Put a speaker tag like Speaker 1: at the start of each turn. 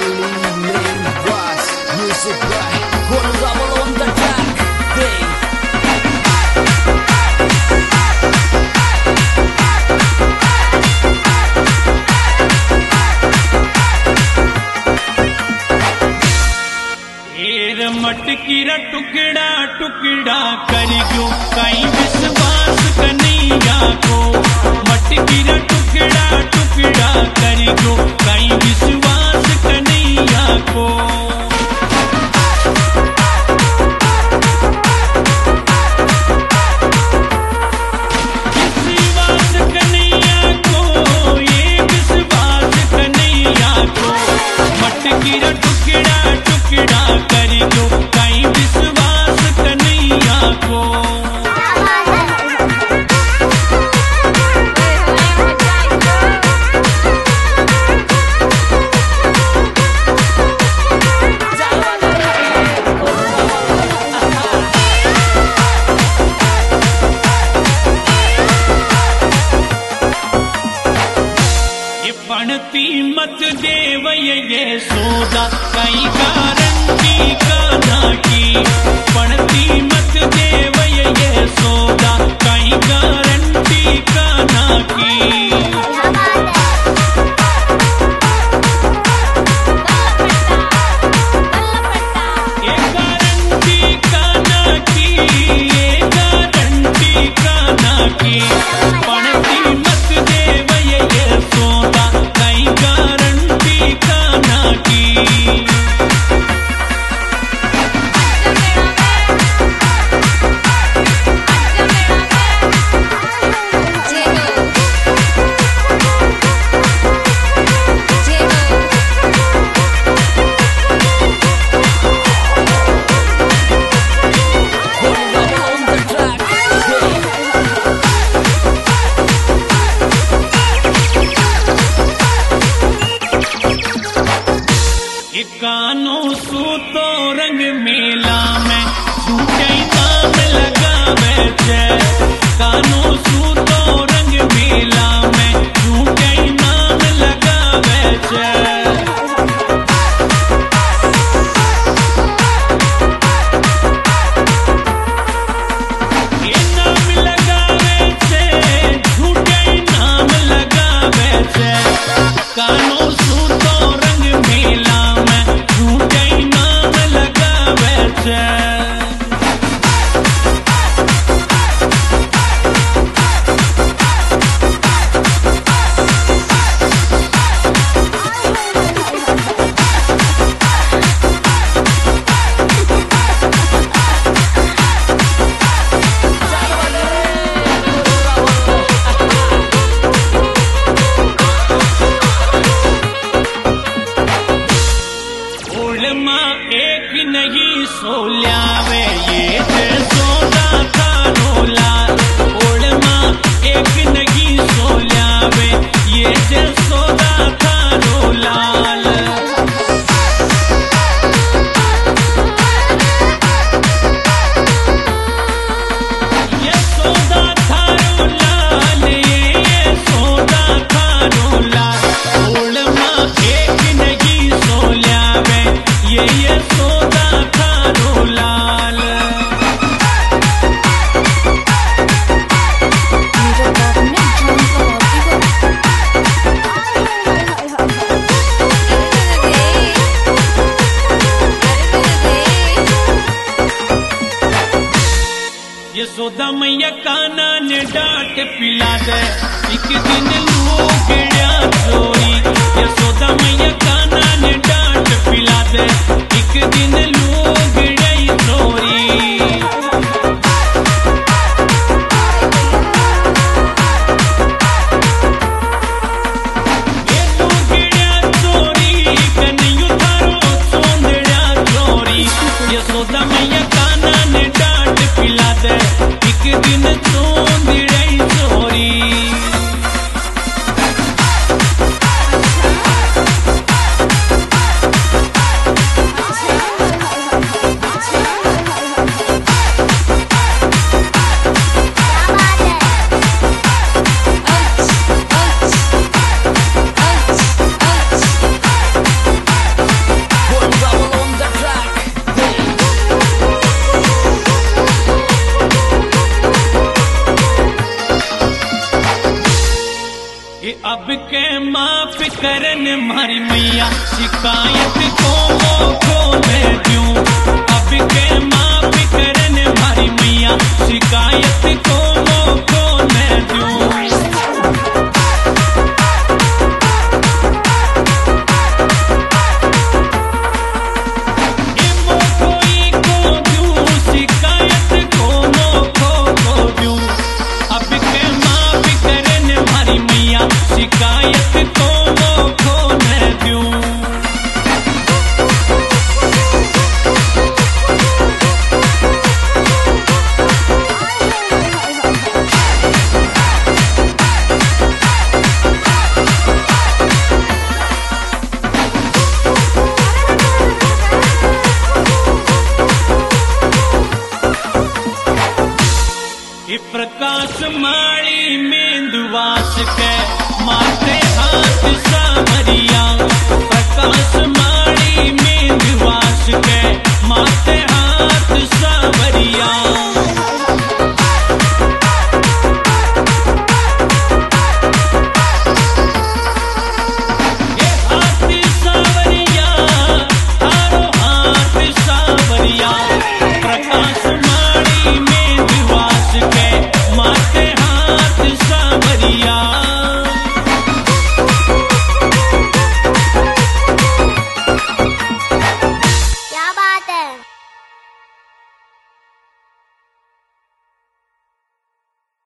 Speaker 1: मटकी रा टुकड़ा टुकड़ा कर गयो कहीं विश्वास कन्हैया को। मटकी रा टुकड़ा टुकड़ा कर गयो कहीं विश्वास कन्हैया को। विश्वास कन्हैया को, ये विश्वास कन्हैया को। मटकी रा टुकड़ा टुकड़ा कर गयो कहीं विश्वास कन्हैया को। पणती मत देव ये सौदा कहीं गारंटी का ना की। पणती मत देव ये सौदा कहीं गारंटी का ना की। ये गारंटी का ना की, ये गारंटी का ना की। पणती मत देव ये सौदा कहीं गारंटी का ना की। कानों सूतो रंग मेला में झूठे नाम लगावे छे। कानों सूतो रंग मेला में झूठे नाम लगावे छे। ये नाम लगावे छे, झूठे नाम लगावे छे। कानों सूतो रंग मेला झूठे नाम लगावे छे। एक नहीं सोल्यावे ये सौदा थारो लाल। ओळमा एक नहीं सोल्यावे ये सौदा थारो लाल। ये सौदा थारो लाल, ये सौदा थारो लाल। ओळमा एक नहीं सोल्यावे ये सौदा थारो लाल। ये सौदा मैया काना ने डांट पिला दे एक दिन लोग चोरी। ये सौदा मैया काना ने डांट पिला दे एक दिन लोग चोरी। ये लोग चोरी कन्हैया थारो सोंदड़ा चोरी। ये सौदा मैया काना ने डांट पिला दे एक दिन सोंदड़ा चोरी। ये अब के माफ करन मारी मैया, शिकायत को मौको दे दूं। अब के माफ करन मारी मैया, शिकायत को